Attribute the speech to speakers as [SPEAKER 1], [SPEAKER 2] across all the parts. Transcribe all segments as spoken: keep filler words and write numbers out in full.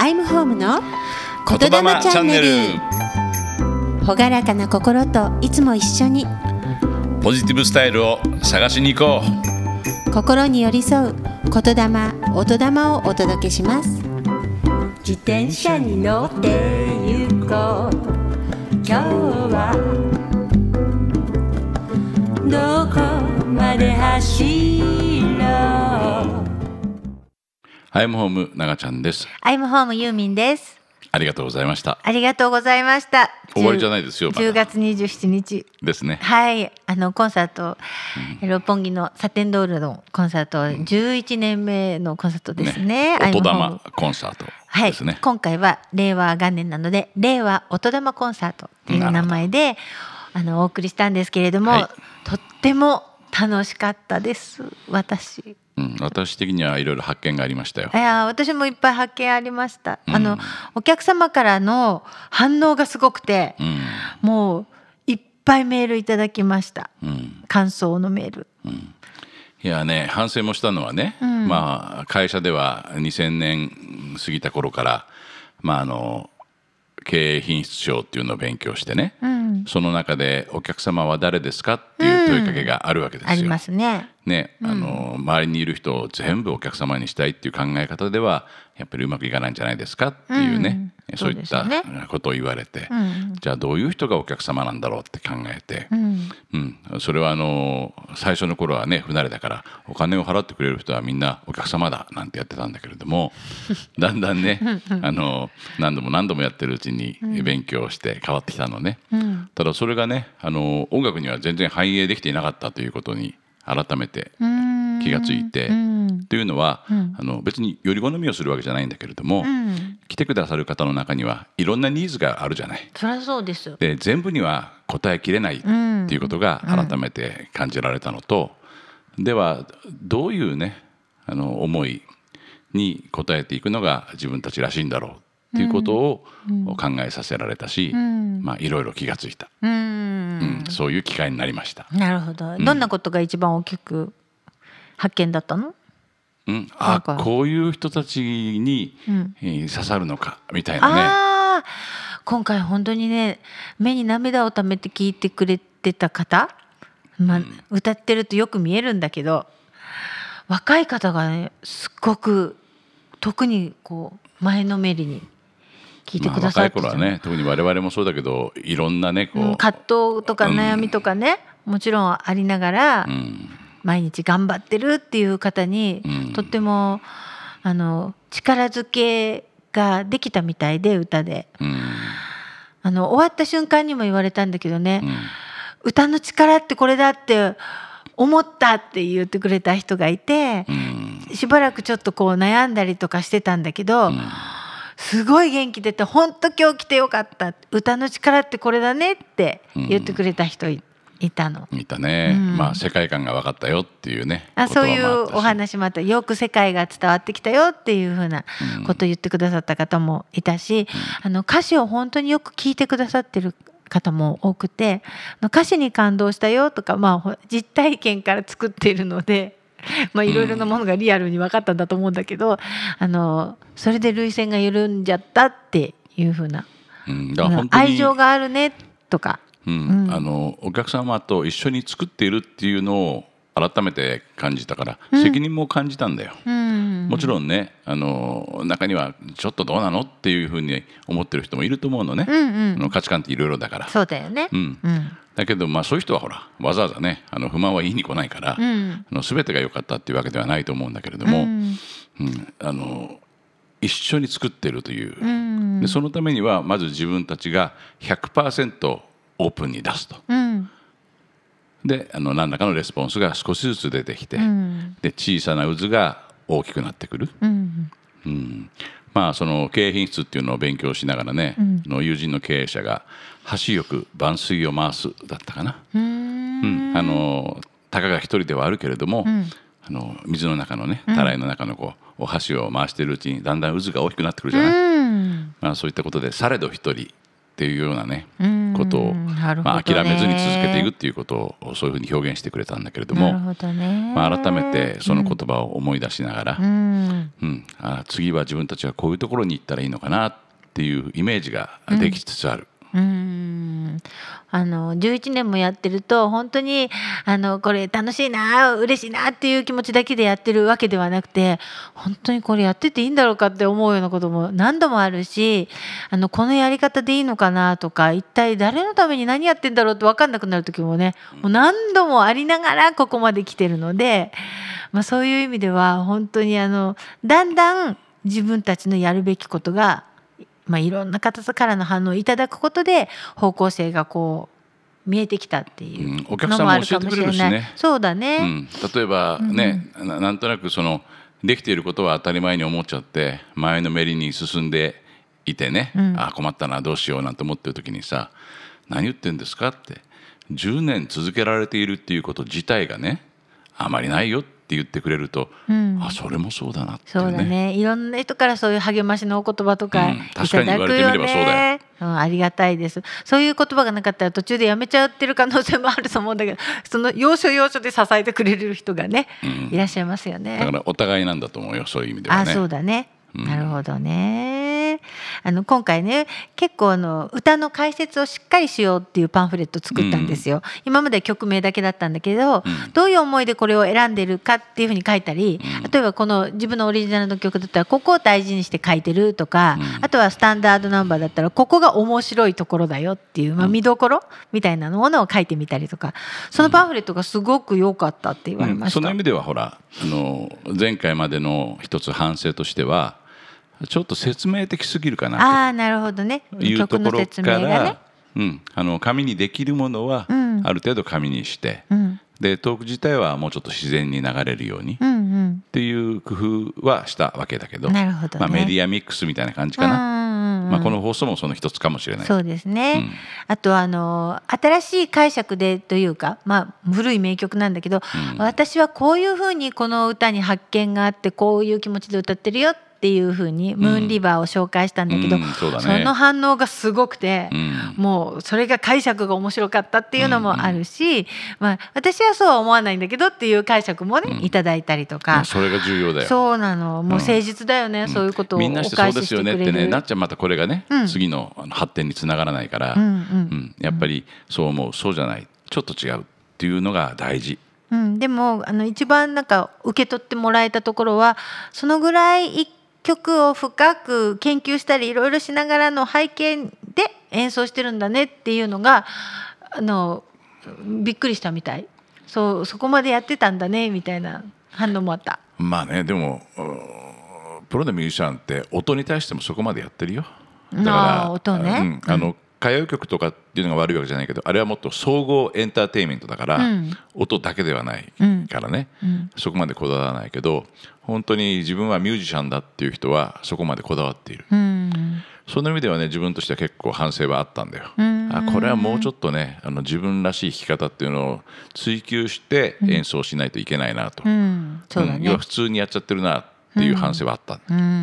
[SPEAKER 1] イムホームの
[SPEAKER 2] 言霊チャンネル。
[SPEAKER 1] 朗らかな心といつも一緒に
[SPEAKER 2] ポジティブスタイルを探しに行こ
[SPEAKER 1] う。心に寄り添う言霊、音霊をお届けします。自転車に乗って行こう。今日はどこまで走ろう。
[SPEAKER 2] アイムホームながちゃんです。
[SPEAKER 3] アイムホームユーミンです。
[SPEAKER 2] ありがとうございました。
[SPEAKER 3] ありがとうございました。
[SPEAKER 2] 終わりじゃないですよ。
[SPEAKER 3] じゅうがつにじゅうしちにち
[SPEAKER 2] ですね。
[SPEAKER 3] はい、あのコンサート、うん、六本木のサテンドールのコンサート、じゅういちねんめのコンサートですね。
[SPEAKER 2] ね、音霊コンサートですね。
[SPEAKER 3] はい、今回は令和元年なので令和音霊コンサートという名前であのお送りしたんですけれども、はい、とっても楽しかったです私。
[SPEAKER 2] うん、私的にはいろいろ発見がありましたよ。
[SPEAKER 3] いや私もいっぱい発見ありました、うん、あのお客様からの反応がすごくて、うん、もういっぱいメールいただきました、うん、感想のメール、うん、
[SPEAKER 2] いやね反省もしたのはね、うん、まあ会社ではにせんねん過ぎた頃から、まあ、あの経営品質賞っていうのを勉強してね、うん、その中でお客様は誰ですかっていう問いかけがあるわけですよ、
[SPEAKER 3] うん、ありますね。
[SPEAKER 2] ね、あの周りにいる人を全部お客様にしたいっていう考え方ではやっぱりうまくいかないんじゃないですかっていうね、うん、そういったことを言われて、うん、じゃあどういう人がお客様なんだろうって考えて、うんうん、それはあの最初の頃はね不慣れだからお金を払ってくれる人はみんなお客様だなんてやってたんだけれどもだんだんねあの何度も何度もやってるうちに勉強して変わってきたのね、うん、ただそれがねあの音楽には全然反映できていなかったということに改めて気がついて、というのは、うん、あの別により好みをするわけじゃないんだけれども、うん、来てくださる方の中にはいろんなニーズがあるじゃない。
[SPEAKER 3] そりゃそうです。
[SPEAKER 2] で全部には答えきれないっていうことが改めて感じられたのと、うん、ではどういうねあの思いに応えていくのが自分たちらしいんだろうっていうことを考えさせられたし、うんまあ、いろいろ気がついた、うんうん、そういう機会になりました。
[SPEAKER 3] なるほど。どんなことが一番大きく発見だったの？
[SPEAKER 2] うん、あこういう人たちに、うんえー、刺さるのかみたいなね。
[SPEAKER 3] あ今回本当にね目に涙をためて聞いてくれてた方、まあうん、歌ってるとよく見えるんだけど若い方がねすっごく特にこう前のめりに聞いてくださって、
[SPEAKER 2] まあ、若い頃はね特に我々もそうだけどいろんなねこう、うん、
[SPEAKER 3] 葛藤とか悩みとかね、うん、もちろんありながら、うん、毎日頑張ってるっていう方に、うん、とってもあの力づけができたみたいで歌で、うん、あの終わった瞬間にも言われたんだけどね、うん、歌の力ってこれだって思ったって言ってくれた人がいて、うん、しばらくちょっとこう悩んだりとかしてたんだけど、うんすごい元気出て本当今日来てよかった歌の力ってこれだねって言ってくれた人 い,、うん、いたの
[SPEAKER 2] いたね、うんまあ、世界観が分かったよっていうね
[SPEAKER 3] あそういうお話もあったよく世界が伝わってきたよっていう風なことを言ってくださった方もいたし、うん、あの歌詞を本当によく聞いてくださってる方も多くて歌詞に感動したよとか、まあ、実体験から作っているのでまあいろいろなものがリアルに分かったんだと思うんだけど、うん、あのそれで涙腺が緩んじゃったっていう風な、うん、だから本当に愛情があるねとか、
[SPEAKER 2] うんうん、あのお客様と一緒に作っているっていうのを改めて感じたから、うん、責任も感じたんだよ、うん、もちろんねあの中にはちょっとどうなのっていうふうに思ってる人もいると思うのね、うんうん、あの価値観っていろいろだから
[SPEAKER 3] そうだよね、うんうん、
[SPEAKER 2] だけどまあそういう人はほらわざわざねあの不満は言いに来ないから、うん、あの全てが良かったっていうわけではないと思うんだけれども、うんうん、あの一緒に作ってるという、うん、でそのためにはまず自分たちが ひゃくパーセント オープンに出すと、うんであの何らかのレスポンスが少しずつ出てきて、うん、で小さな渦が大きくなってくる、うんうん、まあその経営品質っていうのを勉強しながらね、うん、の友人の経営者が橋よく万水を回すだったかな、うんうん、あのたかが一人ではあるけれども、うん、あの水の中のねたらいの中のこうお箸を回しているうちにだんだん渦が大きくなってくるじゃない、うんまあ、そういったことでされど一人っていうようなね、言ことを、まあ、諦めずに続けていくっていうことをそういうふうに表現してくれたんだけれども、
[SPEAKER 3] なるほどね。
[SPEAKER 2] まあ、改めてその言葉を思い出しながら、
[SPEAKER 3] うん
[SPEAKER 2] うん、あ次は自分たちはこういうところに行ったらいいのかなっていうイメージができつつある。
[SPEAKER 3] うーんあのじゅういちねんもやってると本当にあのこれ楽しいな嬉しいなっていう気持ちだけでやってるわけではなくて、本当にこれやってていいんだろうかって思うようなことも何度もあるし、あのこのやり方でいいのかなとか、一体誰のために何やってんだろうって分かんなくなる時もね、もう何度もありながらここまで来てるので、まあ、そういう意味では本当にあのだんだん自分たちのやるべきことがまあ、いろんな方からの反応をいただくことで方向性がこう見えてきたっていうのもあるかもしれない、うん、お客さんも教えてくれるしね。そうだね、
[SPEAKER 2] うん、例えばね、うん、な, なんとなくそのできていることは当たり前に思っちゃって前のめりに進んでいてね、うん、あ困ったなどうしようなんて思ってる時にさ、何言ってんですかってじゅうねん続けられているっていうこと自体がねあまりないよって言ってくれると、うん、あそれもそうだなって、ね、
[SPEAKER 3] そうだね。いろんな人からそういう励ましのお言葉とかいただくよね、
[SPEAKER 2] うん、確かに言われてみればそうだよ、
[SPEAKER 3] うん、ありがたいです。そういう言葉がなかったら途中でやめちゃってる可能性もあると思うんだけど、その要所要所で支えてくれる人がね、うん、いらっしゃいますよね。
[SPEAKER 2] だからお互いなんだと思うよ、そういう意味ではね。
[SPEAKER 3] あそうだね、
[SPEAKER 2] うん、
[SPEAKER 3] なるほどね。あの今回ね結構あの歌の解説をしっかりしようっていうパンフレット作ったんですよ、うん、今まで曲名だけだったんだけど、うん、どういう思いでこれを選んでるかっていうふうに書いたり、うん、例えばこの自分のオリジナルの曲だったらここを大事にして書いてるとか、うん、あとはスタンダードナンバーだったらここが面白いところだよっていう、まあ、見どころみたいなものを書いてみたりとか、そのパンフレットがすごく良かったって言われました、
[SPEAKER 2] うん、その意味ではほらあの前回までの一つ反省としてはちょっと説明的すぎるかなと
[SPEAKER 3] あなるほどね、
[SPEAKER 2] いうところから、
[SPEAKER 3] ね
[SPEAKER 2] うん、あの紙にできるものはある程度紙にして、うん、でトーク自体はもうちょっと自然に流れるように、うんうん、っていう工夫はしたわけだけど、
[SPEAKER 3] なるほどね、
[SPEAKER 2] まあ、メディアミックスみたいな感じかな、うんうん、まあ、この放送もその一つかもしれない。
[SPEAKER 3] そうですね、うん、あとあの新しい解釈でというか、まあ、古い名曲なんだけど、うん、私はこういうふうにこの歌に発見があってこういう気持ちで歌ってるよっていう風にムーンリバーを紹介したんだけど、うんうん そ, ね、その反応がすごくて、うん、もうそれが解釈が面白かったっていうのもあるし、うんうんまあ、私はそうは思わないんだけどっていう解釈もね、うん、いただいたりとか、
[SPEAKER 2] それが重要だよ。
[SPEAKER 3] そうなの、もう誠実だよね、うん、そういうことをお返ししてくれる。みんなしてそうですよねってね、なっちゃんまたこれがね、うん、次の発展につながらないから、うんうんうん、
[SPEAKER 2] やっぱりそう思う、そうじゃないちょっと違うっていうのが大事。
[SPEAKER 3] うん、でもあの一番なんか受け取ってもらえたところはそのぐらい一曲を深く研究したりいろいろしながらの背景で演奏してるんだねっていうのがあのびっくりしたみたい。そうそこまでやってたんだねみたいな反応もあった。
[SPEAKER 2] まあね、でもプロのミュージシャンって音に対してもそこまでやってるよ。だから
[SPEAKER 3] あ音ね、
[SPEAKER 2] うん、あの歌謡曲とかっていうのが悪いわけじゃないけど、あれはもっと総合エンターテインメントだから、うん、音だけではないからね、うんうん、そこまでこだわらないけど、本当に自分はミュージシャンだっていう人はそこまでこだわっている、うん、その意味ではね自分としては結構反省はあったんだよ、うん、あこれはもうちょっとねあの自分らしい弾き方っていうのを追求して演奏しないといけないなと、うんそうだね、要は普通にやっちゃってるなっていう反省はあった、うんうんうん、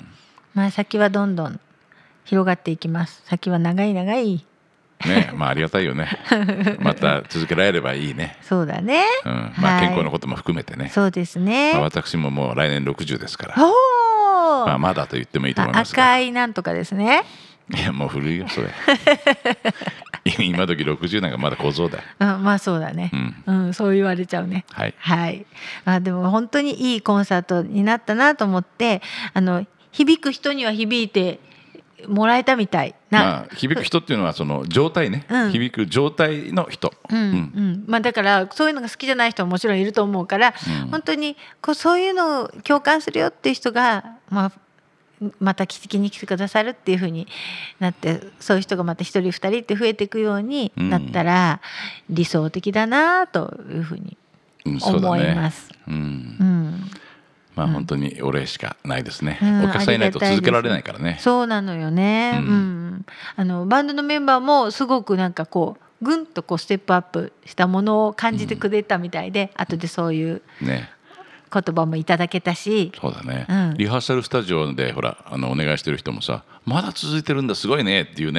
[SPEAKER 3] まあ先はどんどん広がっていきます。先は長い長い
[SPEAKER 2] ね、まあありがたいよねまた続けられればいいね。
[SPEAKER 3] そうだね、
[SPEAKER 2] うんまあ、健康のことも含めてね、
[SPEAKER 3] はい、そうですね、
[SPEAKER 2] まあ、私ももう来年ろくじゅうですから、お、まあ、まだと言ってもいいと思いますが、
[SPEAKER 3] 赤いなんとかですね。
[SPEAKER 2] いやもう古いよそれ今時ろくじゅうなんかまだ小僧だよ、
[SPEAKER 3] うん、まあそうだね、うんうん、そう言われちゃうね。
[SPEAKER 2] はい、
[SPEAKER 3] はい、あでも本当にいいコンサートになったなと思って、あの響く人には響いてもらえたみたいな、
[SPEAKER 2] まあ、響く人っていうのはその状態ね、うん、響く状態の人、
[SPEAKER 3] うんうんうんまあ、だからそういうのが好きじゃない人ももちろんいると思うから、うん、本当にこうそういうのを共感するよっていう人が、まあ、また聞きに来てくださるっていう風になって、そういう人がまた一人二人って増えていくようになったら理想的だなという風に思います。
[SPEAKER 2] うんうんうんまあ、本当にお礼しかないですね、うん、お客さんいないと続けられないからね。
[SPEAKER 3] そうなのよね、うんうん、あのバンドのメンバーもすごくなんかこうぐんとこうステップアップしたものを感じてくれたみたいで、うん、後でそういう言葉もいただけたし、
[SPEAKER 2] ね、そうだね、うん、リハーサルスタジオでほらあのお願いしてる人もさまだ続いてるんだすごいねっていうね。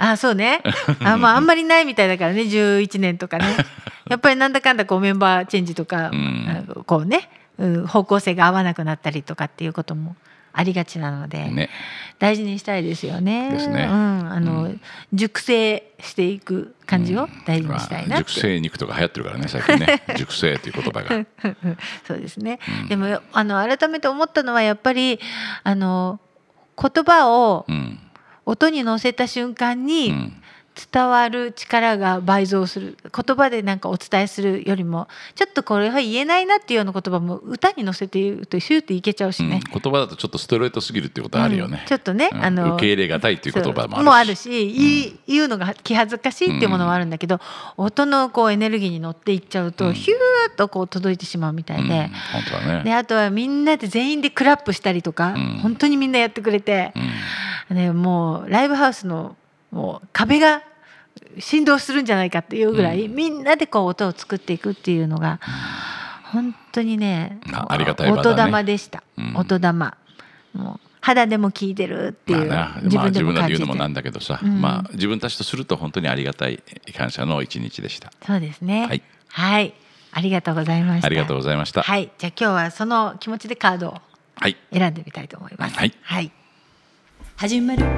[SPEAKER 3] あ、そうね。あ、まあ、あんまりないみたいだからね、じゅういちねんとかね。やっぱりなんだかんだこうメンバーチェンジとか、うん、こうね、うん、方向性が合わなくなったりとかっていうこともありがちなので、ね、大事にしたいですよね。
[SPEAKER 2] ですね。
[SPEAKER 3] うん、あの、うん、熟成していく感じを大事にしたいなって、うんまあ、
[SPEAKER 2] 熟成肉とか流行ってるからね最近ね熟成っていう言葉が
[SPEAKER 3] そうですね、うん、でもあの改めて思ったのはやっぱりあの言葉を音に乗せた瞬間に、うん伝わる力が倍増する。言葉でなんかお伝えするよりもちょっとこれは言えないなっていうような言葉も歌に乗せて言うとシューっていけちゃうしね、
[SPEAKER 2] うん、言葉だとちょっとストレートすぎるっていうことあるよね、
[SPEAKER 3] うん、ちょっとね、
[SPEAKER 2] うん、
[SPEAKER 3] あの
[SPEAKER 2] 受け入れがたいっていう言葉もあるし
[SPEAKER 3] もあるし、うん、言うのが気恥ずかしいっていうものもあるんだけど、うん、音のこうエネルギーに乗っていっちゃうと、うん、ヒューッとこう届いてしまうみたいで、うん、
[SPEAKER 2] 本当だね。
[SPEAKER 3] であとはみんなで全員でクラップしたりとか、うん、本当にみんなやってくれて、うん、でもうライブハウスのもう壁が振動するんじゃないかっていうぐらい、うん、みんなでこう音を作っていくっていうのが本当にね、
[SPEAKER 2] ありがたい場だね。
[SPEAKER 3] 音玉でした、うん、音玉もう肌でも聞いてるっていう、
[SPEAKER 2] まあ、自分でも感じて、まあ、自分で言うのもなんだけどさ、うん、まあ、自分たちとすると本当にありがたい感謝の一日でした。
[SPEAKER 3] そうですね、
[SPEAKER 2] はい、
[SPEAKER 3] はい、ありがとうございました。
[SPEAKER 2] ありがとうございました。
[SPEAKER 3] はい、じゃあ今日はその気持ちでカードを選んでみたいと思います。
[SPEAKER 2] はい、
[SPEAKER 3] はい、始まる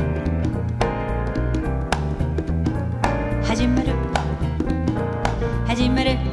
[SPEAKER 3] 始まる始まる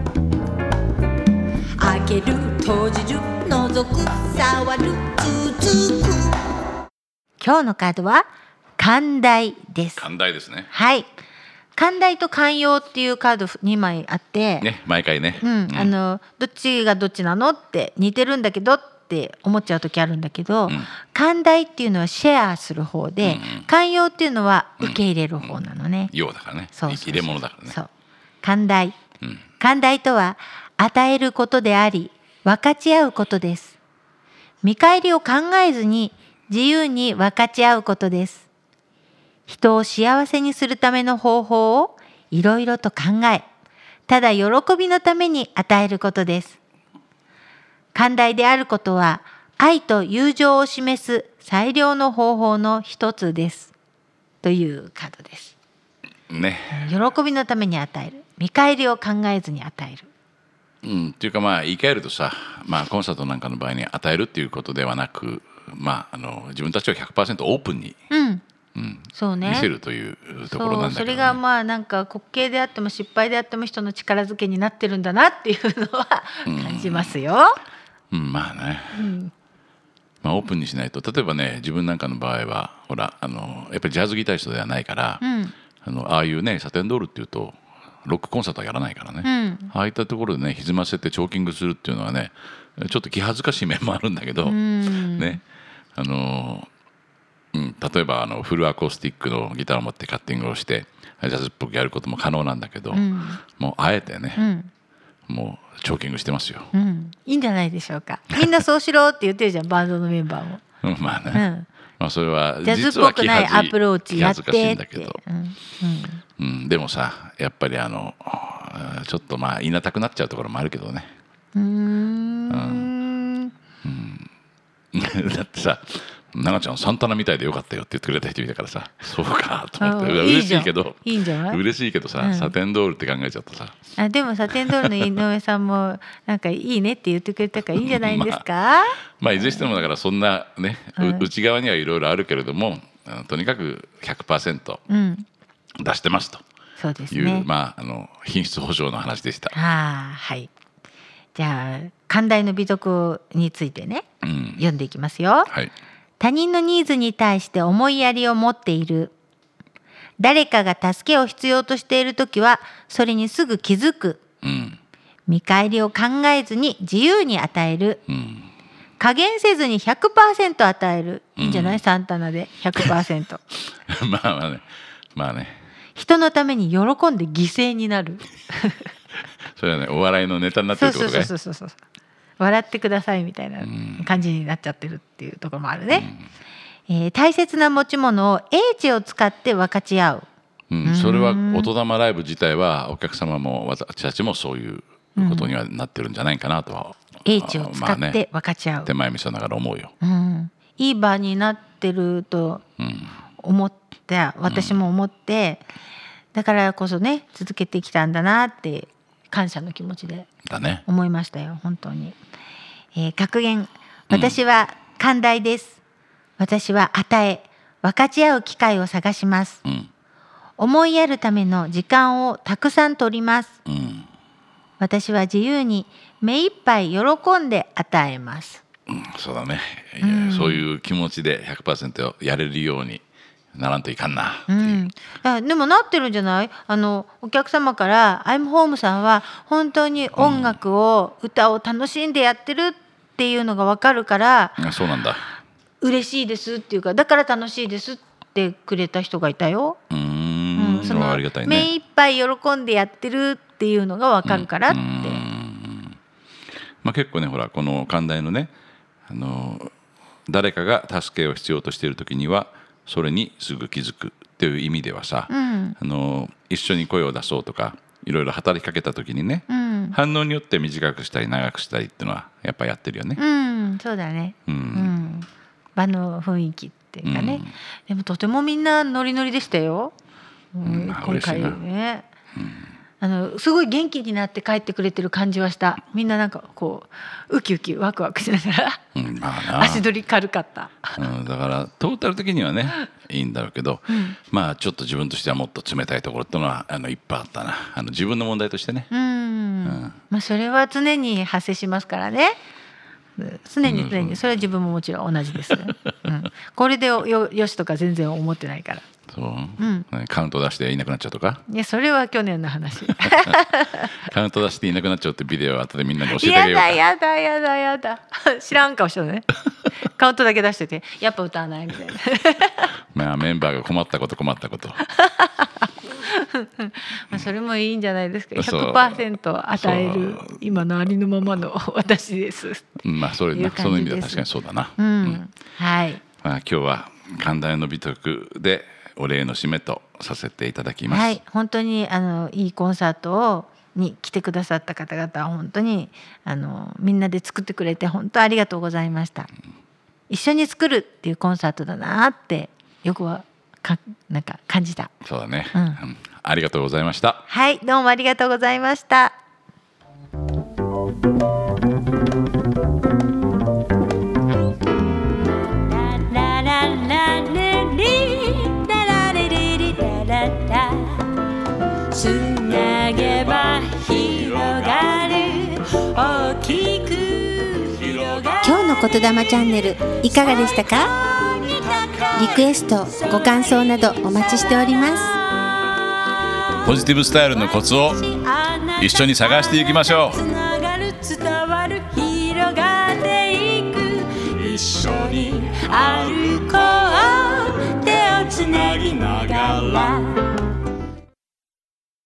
[SPEAKER 3] 開ける閉じる覗く触る続く。今日のカードは寛大です。
[SPEAKER 2] 寛大ですね。
[SPEAKER 3] はい、寛大と寛容っていうカードにまいあって
[SPEAKER 2] ね、毎回ね、
[SPEAKER 3] うんうん、あのどっちがどっちなのって似てるんだけどって思っちゃう時あるんだけど、うん、寛大っていうのはシェアする方で、うん、寛容っていうのは受け入れる方なのね。
[SPEAKER 2] 要、うん、だからね。そうそうそう、入れ物だからね。
[SPEAKER 3] そう、寛大、うん、寛大とは与えることであり分かち合うことです。見返りを考えずに自由に分かち合うことです。人を幸せにするための方法をいろいろと考え、ただ喜びのために与えることです。寛大であることは愛と友情を示す最良の方法の一つですというカードです
[SPEAKER 2] ね。
[SPEAKER 3] 喜びのために与える、見返りを考えずに与える、
[SPEAKER 2] うん、っていうかまあ言い換えるとさ、まあ、コンサートなんかの場合に与えるっていうことではなく、まあ、あの自分たちを ひゃくパーセント オープンに、
[SPEAKER 3] うんうん、そうね、
[SPEAKER 2] 見せるというところなんだけど、ね、
[SPEAKER 3] そう、それがまあなんか滑稽であっても失敗であっても人の力づけになってるんだなっていうのは感じますよ、
[SPEAKER 2] うんうん、まあね、
[SPEAKER 3] うん
[SPEAKER 2] まあ、オープンにしないと、例えばね、自分なんかの場合はほらあのやっぱりジャズギタリストではないから、うん、あのああいうねサテンドールっていうとロックコンサートはやらないからね、うん、ああいったところでね歪ませてチョーキングするっていうのはねちょっと気恥ずかしい面もあるんだけど、うん、ね、あの、うん、例えばあのフルアコースティックのギターを持ってカッティングをしてジャズっぽくやることも可能なんだけど、うん、もうあえてね、うん、もうチョーキングしてますよ、
[SPEAKER 3] うん、いいんじゃないでしょうか。みんなそうしろって言ってるじゃんバンドのメンバーも
[SPEAKER 2] まあね、うんまあ、それは
[SPEAKER 3] ジャズっぽくないアプローチやってって
[SPEAKER 2] 気恥ずかしいんだけど、うんうんうん、でもさやっぱりあのちょっとまあ言いなたくなっちゃうところもあるけどね。
[SPEAKER 3] うーん、うん
[SPEAKER 2] うん、だってさ奈々ちゃんサンタナみたいでよかったよって言ってくれた人いたからさ、そうかと思って嬉しいけど
[SPEAKER 3] いいんじゃない
[SPEAKER 2] 嬉しいけどさ、うん、サテンドールって考えちゃったさ。
[SPEAKER 3] あでもサテンドールの井上さんもなんかいいねって言ってくれたからいいんじゃないんですか。まあ、
[SPEAKER 2] まあいずれにしてもだからそんなね、うん、内側にはいろいろあるけれどもとにかく ひゃくパーセント 出してますという、
[SPEAKER 3] そうですね、
[SPEAKER 2] まあ、あの品質保証の話でした。
[SPEAKER 3] あ、はい、じゃあ寛大の美徳についてね、うん、読んでいきますよ、はい。他人のニーズに対して思いやりを持っている。誰かが助けを必要としているときはそれにすぐ気づく、うん、見返りを考えずに自由に与える、うん、加減せずに ひゃくパーセント 与える。いいんじゃない、うん、サンタナで ひゃくパーセント
[SPEAKER 2] まあまあね、まあね、
[SPEAKER 3] 人のために喜んで犠牲になる
[SPEAKER 2] それはねお笑いのネタになってるってことかい。
[SPEAKER 3] そうそうそうそう、笑ってくださいみたいな感じになっちゃってるっていうところもあるね、うん、えー、大切な持ち物を英知を使って分かち合う、
[SPEAKER 2] うん、それは音玉ライブ自体はお客様も私たちもそういうことにはなってるんじゃないかなとは、
[SPEAKER 3] うん、英知を使って分かち合う、まあね、
[SPEAKER 2] 手前味噌ながら思うよ、
[SPEAKER 3] うん、いい場になってると思った私も思って、うん、だからこそね続けてきたんだなって感謝の気持ちで思いましたよ、ね、本当に、えー、格言、私は寛大です、うん、私は与え分かち合う機会を探します、うん、思いやるための時間をたくさん取ります、うん、私は自由に目いっぱい喜んで与えます、
[SPEAKER 2] うん、そうだね、いや、うん、そういう気持ちで ひゃくパーセント やれるようにならんといかんなっていう、うん、
[SPEAKER 3] あでもなってるんじゃない？あのお客様からアイムホームさんは本当に音楽を、うん、歌を楽しんでやってるっていうのが分かるから、
[SPEAKER 2] あ、そうなんだ、
[SPEAKER 3] 嬉しいですっていうか、だから楽しいですってくれた人がいたよ。
[SPEAKER 2] うーん、うん、そのありがたいね。
[SPEAKER 3] 目いっぱい喜んでやってるっていうのが分かるからって、うんうん、
[SPEAKER 2] まあ、結構ね、ほらこの寛大のね、あの誰かが助けを必要としている時にはそれにすぐ気づくっていう意味ではさ、うん、あの一緒に声を出そうとかいろいろ働きかけた時にね、うん、反応によって短くしたり長くしたりっていうのはやっぱやってるよね。
[SPEAKER 3] うん、そうだね、うんうん、場の雰囲気っていうかね、うん、でもとてもみんなノリノリでしたよ、うん、今回ね、うん、あのすごい元気になって帰ってくれてる感じはした。みんななんかこうウキウキワクワクしながら、うんまあ、足取り軽かった、
[SPEAKER 2] うん、だからトータル的にはねいいんだろうけど、うん、まあちょっと自分としてはもっと冷たいところっていうのはあのいっぱいあったな。あの自分の問題としてね、うん、うん、
[SPEAKER 3] まあ、それは常に発生しますからね。常に常にそれは自分ももちろん同じです、うん、これで よ, よしとか全然思ってないから。
[SPEAKER 2] そう、うん、カウント出していなくなっちゃうとか。
[SPEAKER 3] いやそれは去年の話
[SPEAKER 2] カウント出していなくなっちゃうってビデオを後でみんなに教えてあげようか。
[SPEAKER 3] やだやだやだやだ知らん顔してるねカウントだけ出しててやっぱ歌わないみたいな
[SPEAKER 2] まあメンバーが困ったこと困ったこと
[SPEAKER 3] まあそれもいいんじゃないですか。 ひゃくパーセント 与える今のありのままの私です。
[SPEAKER 2] まあそれなその意味では確かにそうだな、
[SPEAKER 3] うんうん、はい、
[SPEAKER 2] まあ、今日は寛大の美徳でお礼の締めとさせていただきます。
[SPEAKER 3] はい、本当にあのいいコンサートをに来てくださった方々は本当にあのみんなで作ってくれて本当ありがとうございました、うん、一緒に作るっていうコンサートだなってよくはかなんか感じた。
[SPEAKER 2] そうだね、うんうん、ありがとうございました。
[SPEAKER 3] はい、どうもありがとうございました。つなげば広がる大きく広がる。今日のことだまチャンネルいかがでしたか？リクエストご感想などお待ちしております。
[SPEAKER 2] ポジティブスタイルのコツを一緒に探していきましょう。
[SPEAKER 4] つながる伝わる広がっていく一緒に歩こう手をつなぎながら